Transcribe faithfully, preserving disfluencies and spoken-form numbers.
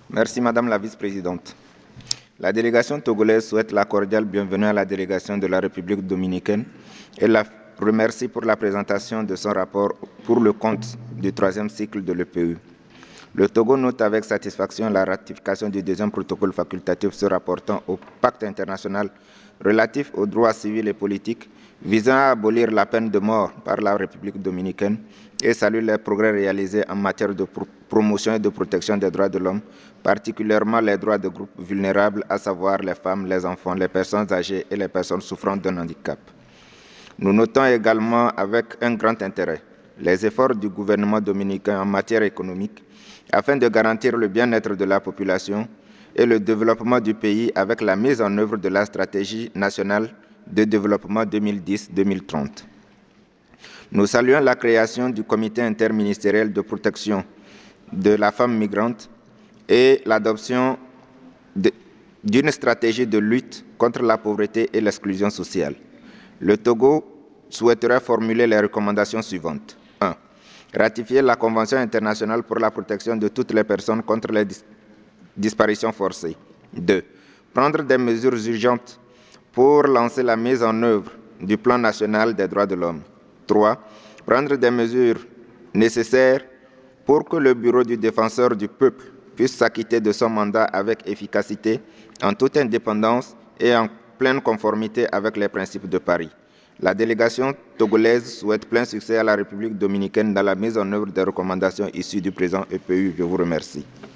Merci Madame la Vice-présidente. La délégation togolaise souhaite la cordiale bienvenue à la délégation de la République dominicaine et la remercie pour la présentation de son rapport pour le compte du troisième cycle de l'E P U. Le Togo note avec satisfaction la ratification du deuxième protocole facultatif se rapportant au pacte international relatif aux droits civils et politiques visant à abolir la peine de mort par la République dominicaine et salue les progrès réalisés en matière de pro promotion et de protection des droits de l'homme, particulièrement les droits de groupes vulnérables, à savoir les femmes, les enfants, les personnes âgées et les personnes souffrant d'un handicap. Nous notons également avec un grand intérêt les efforts du gouvernement dominicain en matière économique afin de garantir le bien-être de la population et le développement du pays avec la mise en œuvre de la stratégie nationale de développement deux mille dix deux mille trente. Nous saluons la création du comité interministériel de protection de la femme migrante et l'adoption d'une stratégie de lutte contre la pauvreté et l'exclusion sociale. Le Togo souhaiterait formuler les recommandations suivantes. un. Ratifier la Convention internationale pour la protection de toutes les personnes contre les dis disparitions forcées. deux. Prendre des mesures urgentes pour lancer la mise en œuvre du Plan national des droits de l'homme. trois. Prendre des mesures nécessaires pour que le Bureau du défenseur du peuple puisse s'acquitter de son mandat avec efficacité, en toute indépendance et en pleine conformité avec les principes de Paris. La délégation togolaise souhaite plein succès à la République dominicaine dans la mise en œuvre des recommandations issues du présent E P U. Je vous remercie.